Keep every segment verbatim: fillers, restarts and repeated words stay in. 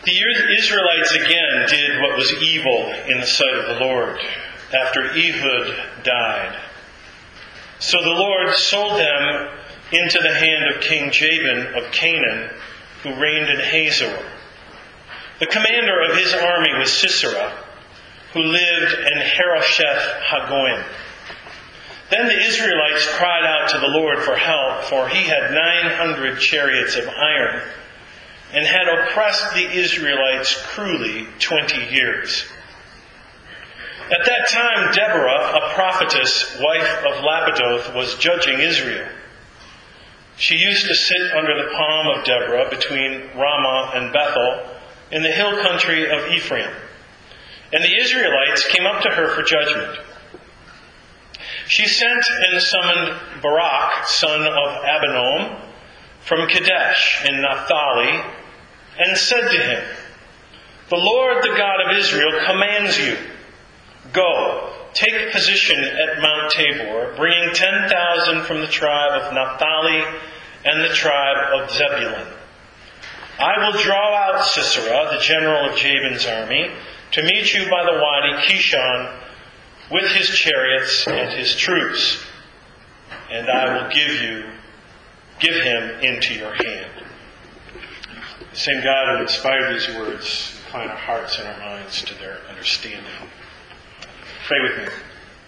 The Israelites again did what was evil in the sight of the Lord after Ehud died. So the Lord sold them into the hand of King Jabin of Canaan, who reigned in Hazor. The commander of his army was Sisera, who lived in Harosheth Hagoyim. Then the Israelites cried out to the Lord for help, for he had nine hundred chariots of iron, and had oppressed the Israelites cruelly twenty years. At that time, Deborah, a prophetess, wife of Lapidoth, was judging Israel. She used to sit under the palm of Deborah between Ramah and Bethel in the hill country of Ephraim. And the Israelites came up to her for judgment. She sent and summoned Barak, son of Abinoam, from Kadesh in Naphtali, and said to him, "The Lord, the God of Israel, commands you, go, take position at Mount Tabor, bringing ten thousand from the tribe of Naphtali and the tribe of Zebulun. I will draw out Sisera, the general of Jabin's army, to meet you by the Wadi Kishon with his chariots and his troops, and I will give you, give him into your hand." The same God who inspired these words incline our hearts and our minds to their understanding. Pray with me.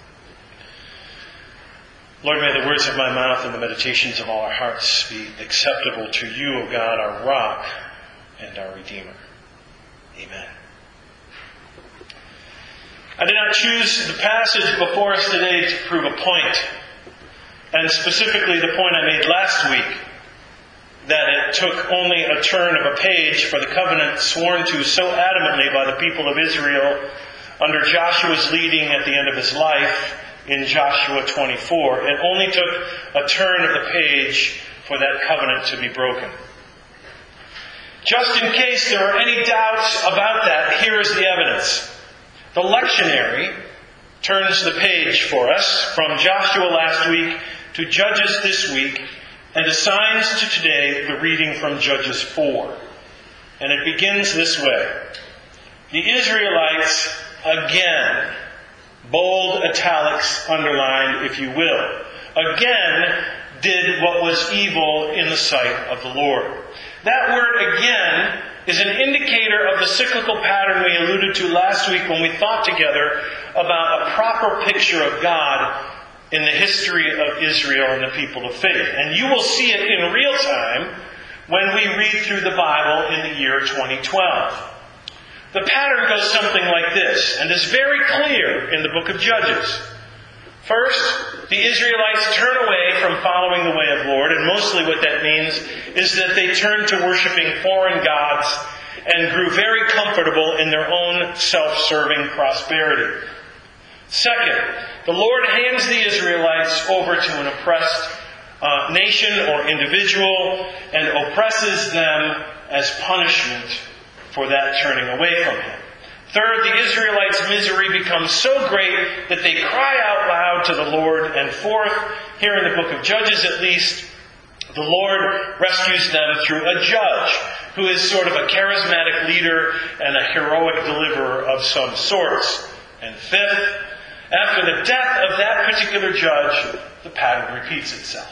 Lord, may the words of my mouth and the meditations of all our hearts be acceptable to you, O God, our rock and our Redeemer. Amen. I did not choose the passage before us today to prove a point, and specifically the point I made last week, that it took only a turn of a page for the covenant sworn to so adamantly by the people of Israel under Joshua's leading at the end of his life in Joshua twenty-four. It only took a turn of the page for that covenant to be broken. Just in case there are any doubts about that, here is the evidence. The lectionary turns the page for us from Joshua last week to Judges this week, and assigns to today the reading from Judges four. And it begins this way. The Israelites, again, bold italics underlined, if you will, again did what was evil in the sight of the Lord. That word again is an indicator of the cyclical pattern we alluded to last week when we thought together about a proper picture of God in the history of Israel and the people of faith. And you will see it in real time when we read through the Bible in the year twenty twelve. The pattern goes something like this, and is very clear in the book of Judges. First, the Israelites turn away from following the way of the Lord, and mostly what that means is that they turned to worshiping foreign gods and grew very comfortable in their own self-serving prosperity. Second, the Lord hands the Israelites over to an oppressed uh, nation or individual and oppresses them as punishment for that turning away from Him. Third, the Israelites' misery becomes so great that they cry out loud to the Lord. And fourth, here in the book of Judges at least, the Lord rescues them through a judge who is sort of a charismatic leader and a heroic deliverer of some sorts. And fifth, after the death of that particular judge, the pattern repeats itself.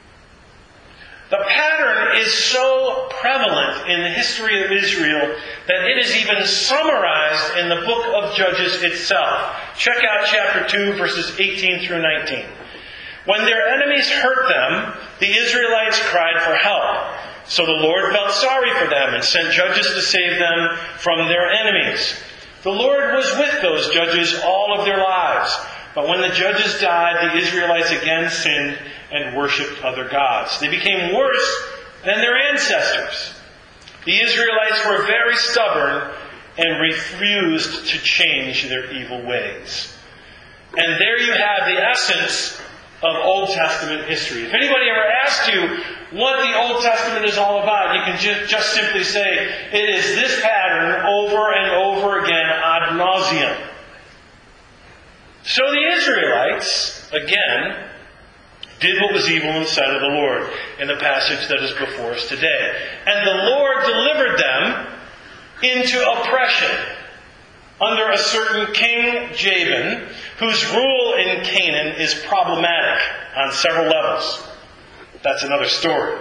The pattern is so prevalent in the history of Israel that it is even summarized in the book of Judges itself. Check out chapter two, verses eighteen through nineteen. When their enemies hurt them, the Israelites cried for help. So the Lord felt sorry for them and sent judges to save them from their enemies. The Lord was with those judges all of their lives. But when the judges died, the Israelites again sinned and worshipped other gods. They became worse than their ancestors. The Israelites were very stubborn and refused to change their evil ways. And there you have the essence of Old Testament history. If anybody ever asked you what the Old Testament is all about, you can ju- just simply say, it is this pattern over and over again ad nauseum. So the Israelites, again, did what was evil in the sight of the Lord in the passage that is before us today. And the Lord delivered them into oppression under a certain King Jabin, whose rule in Canaan is problematic on several levels. That's another story.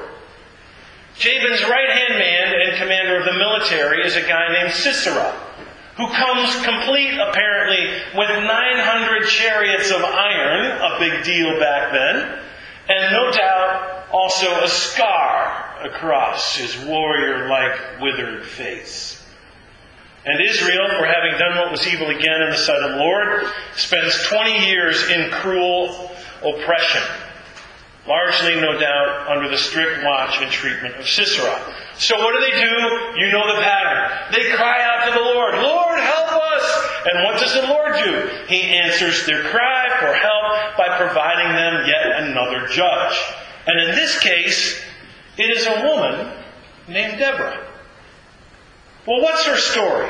Jabin's right-hand man and commander of the military is a guy named Sisera, who comes complete, apparently, with nine hundred chariots of iron, a big deal back then, and no doubt also a scar across his warrior-like withered face. And Israel, for having done what was evil again in the sight of the Lord, spends twenty years in cruel oppression, largely, no doubt, under the strict watch and treatment of Sisera. So what do they do? You know the pattern. They cry out to the Lord, "Lord, help us!" And what does the Lord do? He answers their cry for help by providing them yet another judge. And in this case, it is a woman named Deborah. Well, what's her story?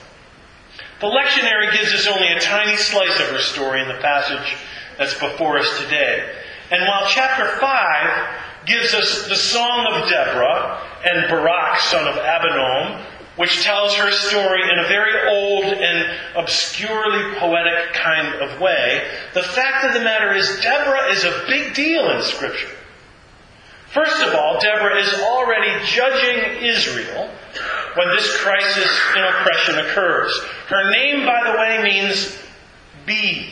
The lectionary gives us only a tiny slice of her story in the passage that's before us today. And while chapter five gives us the Song of Deborah and Barak, son of Abinoam, which tells her story in a very old and obscurely poetic kind of way, the fact of the matter is Deborah is a big deal in Scripture. First of all, Deborah is already judging Israel when this crisis in oppression occurs. Her name, by the way, means bee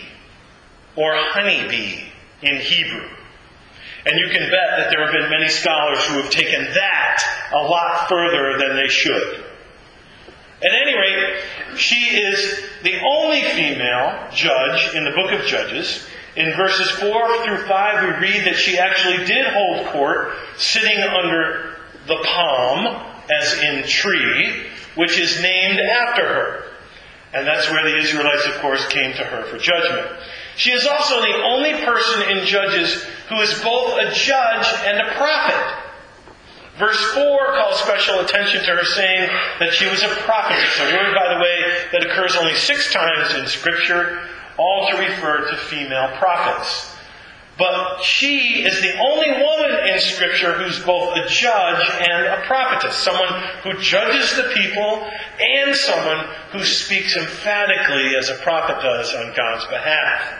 or honeybee in Hebrew. And you can bet that there have been many scholars who have taken that a lot further than they should. At any rate, she is the only female judge in the book of Judges. In verses four through five, we read that she actually did hold court sitting under the palm, as in tree, which is named after her. And that's where the Israelites, of course, came to her for judgment. She is also the only person in Judges who is both a judge and a prophet. Verse four calls special attention to her, saying that she was a prophetess, a word, by the way, that occurs only six times in Scripture, all to refer to female prophets. But she is the only woman in Scripture who's both a judge and a prophetess, someone who judges the people and someone who speaks emphatically as a prophet does on God's behalf.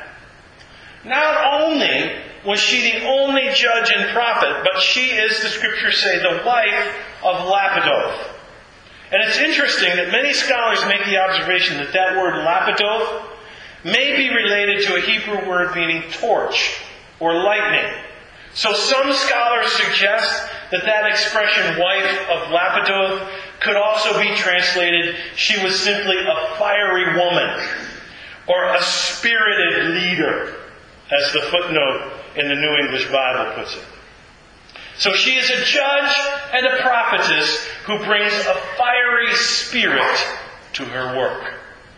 Not only was she the only judge and prophet, but she is, the Scriptures say, the wife of Lapidoth. And it's interesting that many scholars make the observation that that word Lapidoth may be related to a Hebrew word meaning torch or lightning. So some scholars suggest that that expression, wife of Lapidoth, could also be translated, she was simply a fiery woman or a spirited leader, as the footnote in the New English Bible puts it. So she is a judge and a prophetess who brings a fiery spirit to her work.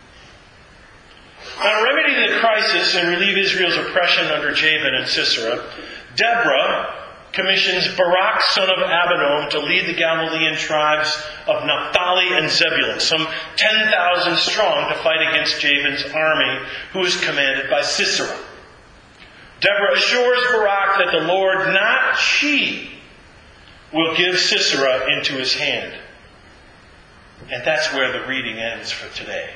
Now, to remedy the crisis and relieve Israel's oppression under Jabin and Sisera, Deborah commissions Barak, son of Abinoam, to lead the Galilean tribes of Naphtali and Zebulun, some ten thousand strong, to fight against Jabin's army, who is commanded by Sisera. Deborah assures Barak that the Lord, not she, will give Sisera into his hand. And that's where the reading ends for today.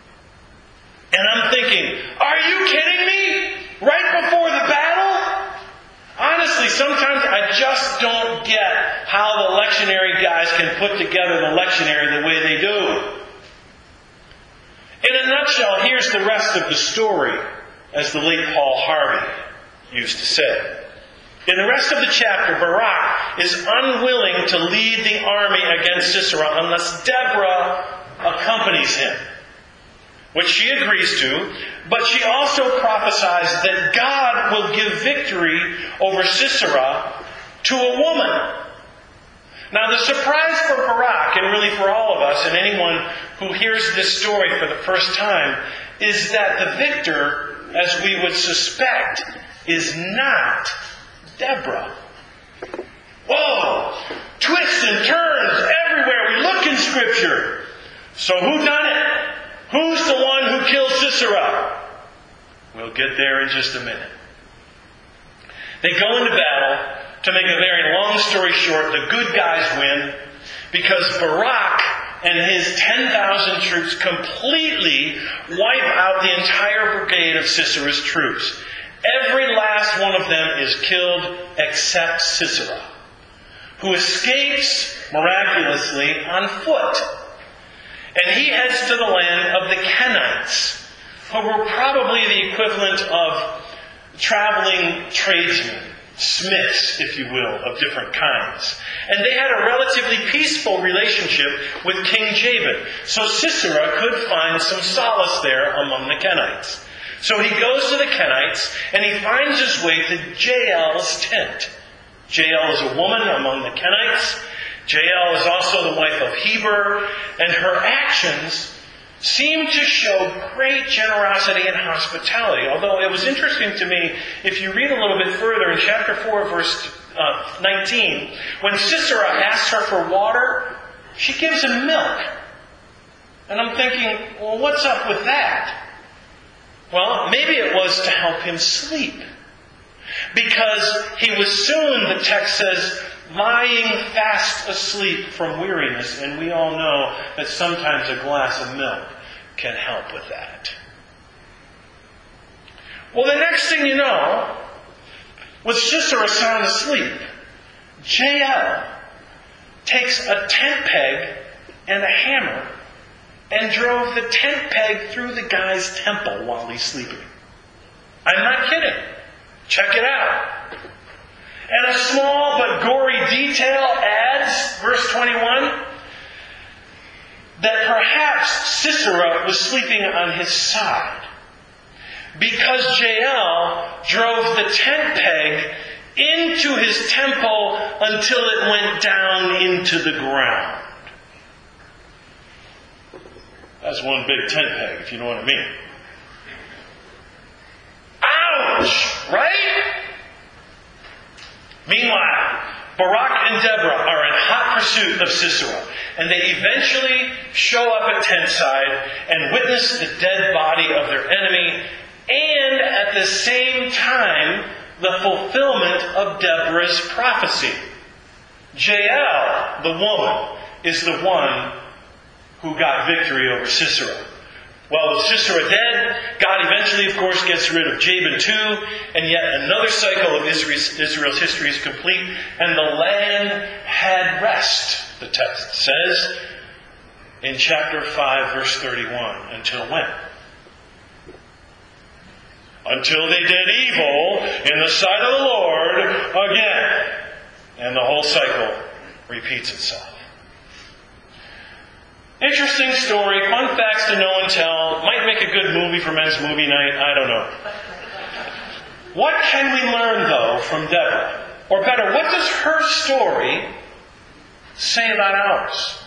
And I'm thinking, are you kidding me? Right before the battle? Honestly, sometimes I just don't get how the lectionary guys can put together the lectionary the way they do. In a nutshell, here's the rest of the story, as the late Paul Harvey used to say. In the rest of the chapter, Barak is unwilling to lead the army against Sisera unless Deborah accompanies him, which she agrees to, but she also prophesies that God will give victory over Sisera to a woman. Now, the surprise for Barak, and really for all of us, and anyone who hears this story for the first time, is that the victor, as we would suspect, is not Deborah. Whoa! Twists and turns everywhere we look in Scripture. So who done it? Who's the one who killed Sisera? We'll get there in just a minute. They go into battle. To make a very long story short, the good guys win because Barak and and his ten thousand troops completely wipe out the entire brigade of Sisera's troops. Every last one of them is killed except Sisera, who escapes miraculously on foot. And he heads to the land of the Kenites, who were probably the equivalent of traveling tradesmen, smiths, if you will, of different kinds. And they had a relatively peaceful relationship with King Jabin. So Sisera could find some solace there among the Kenites. So he goes to the Kenites and he finds his way to Jael's tent. Jael is a woman among the Kenites. Jael is also the wife of Heber, and her actions seem to show great generosity and hospitality. Although it was interesting to me, if you read a little bit further in chapter four, verse uh, nineteen, when Sisera asks her for water, she gives him milk. And I'm thinking, well, what's up with that? Well, maybe it was to help him sleep. Because he was soon, the text says, lying fast asleep from weariness. And we all know that sometimes a glass of milk can help with that. Well, the next thing you know, with Sisera sound asleep, Jael takes a tent peg and a hammer and drove the tent peg through the guy's temple while he's sleeping. I'm not kidding. Check it out. And a small but gory detail adds, verse twenty-one, that perhaps Sisera was sleeping on his side because Jael drove the tent peg into his temple until it went down into the ground. That's one big tent peg, if you know what I mean. Ouch! Right? Meanwhile, Barak and Deborah are in hot pursuit of Sisera, and they eventually show up at tent side and witness the dead body of their enemy, and at the same time, the fulfillment of Deborah's prophecy. Jael, the woman, is the one who got victory over Sisera. Well, with Sisera dead, God eventually, of course, gets rid of Jabin too, and yet another cycle of Israel's, Israel's history is complete, and the land had rest, the text says, in chapter five, verse thirty-one. Until when? Until they did evil in the sight of the Lord again. And the whole cycle repeats itself. Interesting story, fun facts to know and tell. Might make a good movie for men's movie night, I don't know. What can we learn, though, from Deborah? Or better, what does her story say about ours?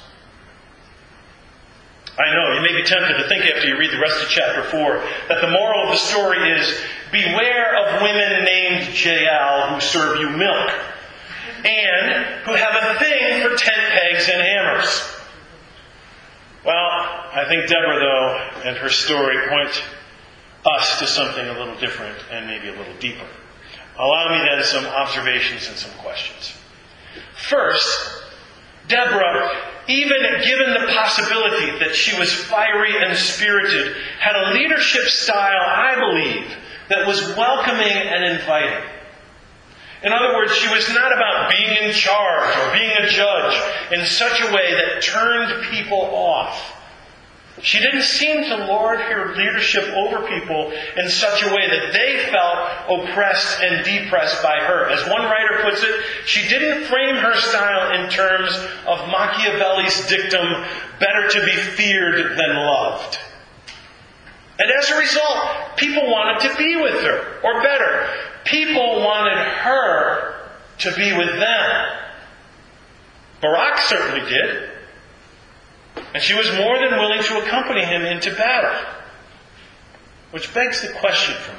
I know, you may be tempted to think after you read the rest of chapter four that the moral of the story is, beware of women named Jael who serve you milk, and who have a thing for tent pegs and hammers. Well, I think Deborah, though, and her story point us to something a little different and maybe a little deeper. Allow me then some observations and some questions. First, Deborah, even given the possibility that she was fiery and spirited, had a leadership style, I believe, that was welcoming and inviting. In other words, she was not about being in charge or being a judge in such a way that turned people off. She didn't seem to lord her leadership over people in such a way that they felt oppressed and depressed by her. As one writer puts it, she didn't frame her style in terms of Machiavelli's dictum, better to be feared than loved. And as a result, people wanted to be with her. Or better, people wanted her to be with them. Barak certainly did. And she was more than willing to accompany him into battle. Which begs the question for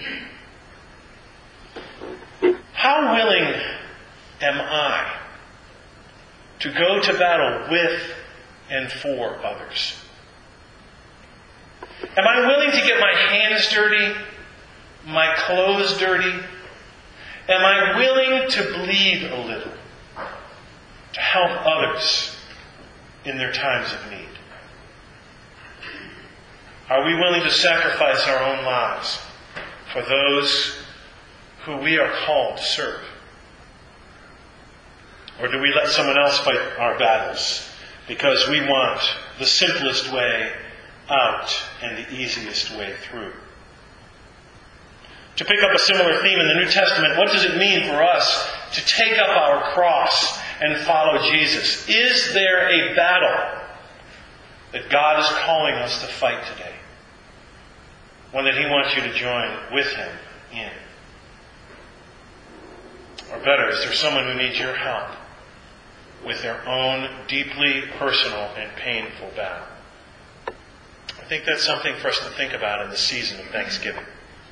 me. How willing am I to go to battle with and for others? Am I willing to get my hands dirty, my clothes dirty? Am I willing to bleed a little to help others in their times of need? Are we willing to sacrifice our own lives for those who we are called to serve? Or do we let someone else fight our battles because we want the simplest way out and the easiest way through? To pick up a similar theme in the New Testament, what does it mean for us to take up our cross and follow Jesus? Is there a battle that God is calling us to fight today? One that He wants you to join with Him in? Or better, is there someone who needs your help with their own deeply personal and painful battle? I think that's something for us to think about in the season of Thanksgiving.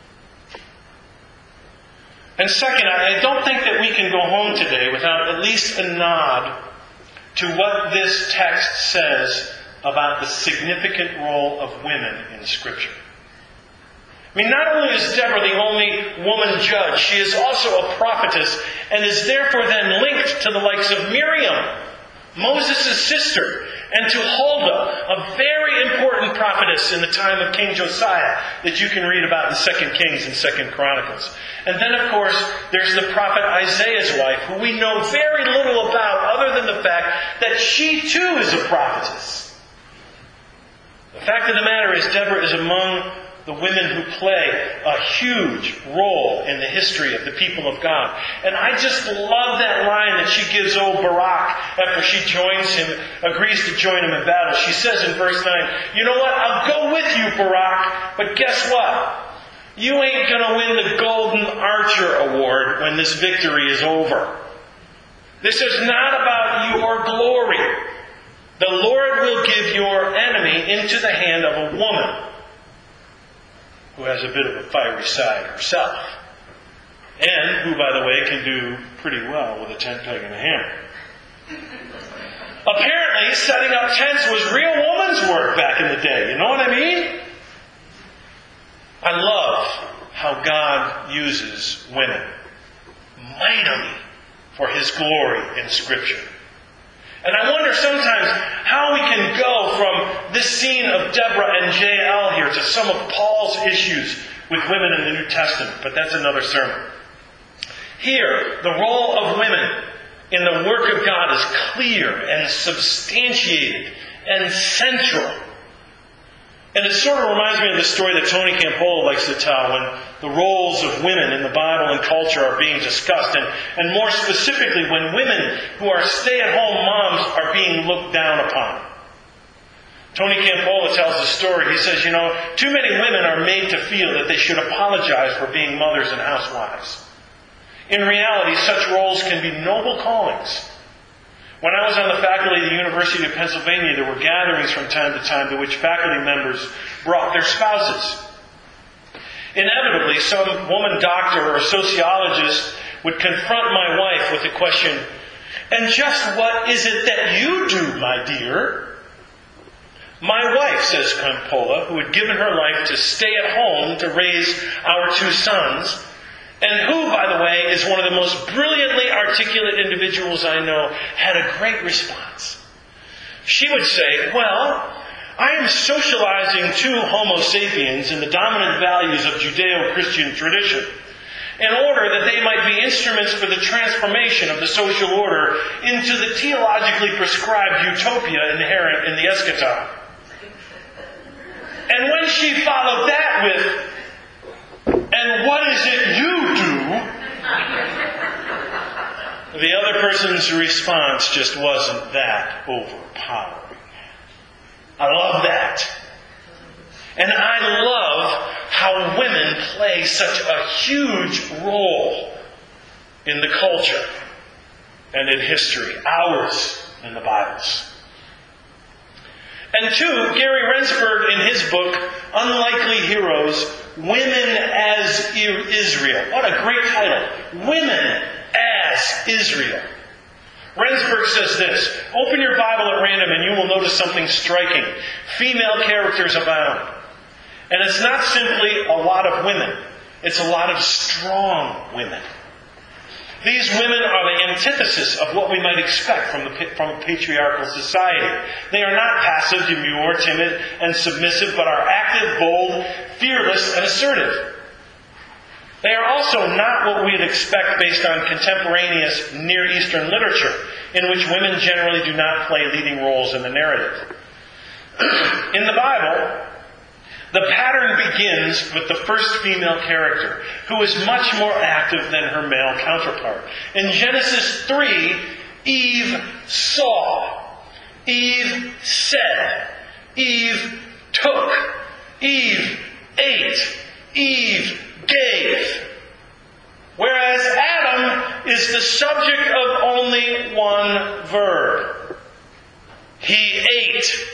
And second, I don't think that we can go home today without at least a nod to what this text says about the significant role of women in Scripture. I mean, not only is Deborah the only woman judge, she is also a prophetess and is therefore then linked to the likes of Miriam, Moses' sister, and to Huldah, a very important prophetess in the time of King Josiah that you can read about in Second Kings and Second Chronicles. And then, of course, there's the prophet Isaiah's wife, who we know very little about other than the fact that she too is a prophetess. The fact of the matter is, Deborah is among the women who play a huge role in the history of the people of God. And I just love that line that she gives old Barak after she joins him, agrees to join him in battle. She says in verse nine, you know what, I'll go with you, Barak, but guess what? You ain't going to win the Golden Archer Award when this victory is over. This is not about your glory. The Lord will give your enemy into the hand of a woman who has a bit of a fiery side herself, and who, by the way, can do pretty well with a tent peg and a hammer. Apparently, setting up tents was real woman's work back in the day. You know what I mean? I love how God uses women mightily for His glory in Scripture. And I wonder sometimes how we can go from this scene of Deborah and Jael here to some of Paul's issues with women in the New Testament. But that's another sermon. Here, the role of women in the work of God is clear and substantiated and central. And it sort of reminds me of the story that Tony Campolo likes to tell when the roles of women in the Bible and culture are being discussed. And, and more specifically, when women who are stay-at-home moms are being looked down upon. Tony Campolo tells the story. He says, you know, too many women are made to feel that they should apologize for being mothers and housewives. In reality, such roles can be noble callings. When I was on the faculty of the University of Pennsylvania, there were gatherings from time to time to which faculty members brought their spouses. Inevitably, some woman doctor or sociologist would confront my wife with the question, and just what is it that you do, my dear? My wife, says Campola, who had given her life to stay at home to raise our two sons, and who, by the way, is one of the most brilliantly articulate individuals I know, had a great response. She would say, well, I am socializing two Homo sapiens in the dominant values of Judeo-Christian tradition in order that they might be instruments for the transformation of the social order into the theologically prescribed utopia inherent in the eschaton. And when she followed that with, and what is it you do? The other person's response just wasn't that overpowering. I love that. And I love how women play such a huge role in the culture and in history, ours and the Bible's. And two, Gary Rendsburg in his book, Unlikely Heroes, Women as Israel. What a great title. Women as Israel. Rendsburg says this, open your Bible at random and you will notice something striking. Female characters abound. And it's not simply a lot of women. It's a lot of strong women. These women are the antithesis of what we might expect from, the, from a patriarchal society. They are not passive, demure, timid, and submissive, but are active, bold, fearless, and assertive. They are also not what we'd expect based on contemporaneous Near Eastern literature, in which women generally do not play leading roles in the narrative. In the Bible, the pattern begins with the first female character, who is much more active than her male counterpart. In Genesis three, Eve saw. Eve said. Eve took. Eve ate. Eve gave. Whereas Adam is the subject of only one verb. He ate.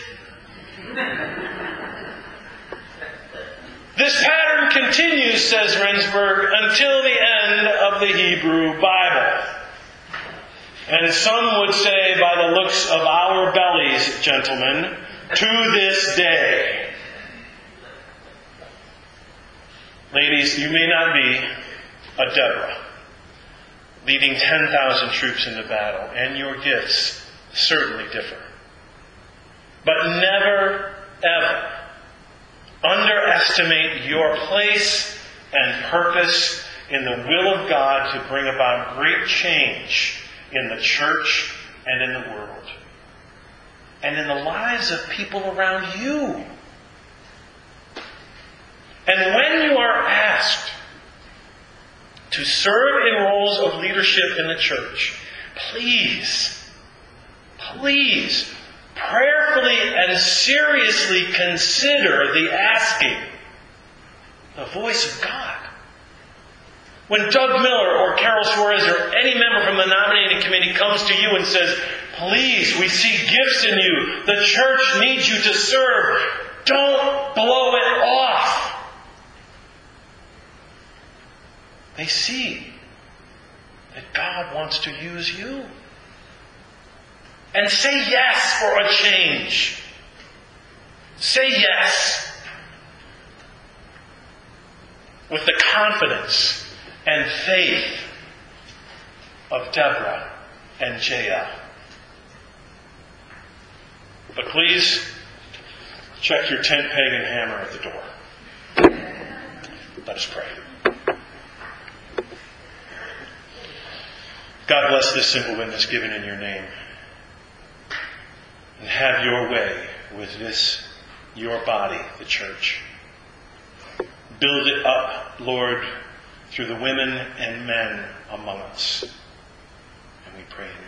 This pattern continues, says Rendsburg, until the end of the Hebrew Bible. And some would say, by the looks of our bellies, gentlemen, to this day. Ladies, you may not be a Deborah, leading ten thousand troops into battle, and your gifts certainly differ. But never, ever underestimate your place and purpose in the will of God to bring about great change in the church and in the world. And in the lives of people around you. And when you are asked to serve in roles of leadership in the church, please, please, prayerfully and seriously consider the asking, the voice of God. When Doug Miller or Carol Suarez or any member from the nominating committee comes to you and says, please, we see gifts in you. The church needs you to serve. Don't blow it off. They see that God wants to use you. And say yes for a change. Say yes. With the confidence and faith of Deborah and Jael. But please, check your tent peg and hammer at the door. Let us pray. God bless this simple witness given in your name. And have your way with this, your body, the church. Build it up, Lord, through the women and men among us. And we pray in your name.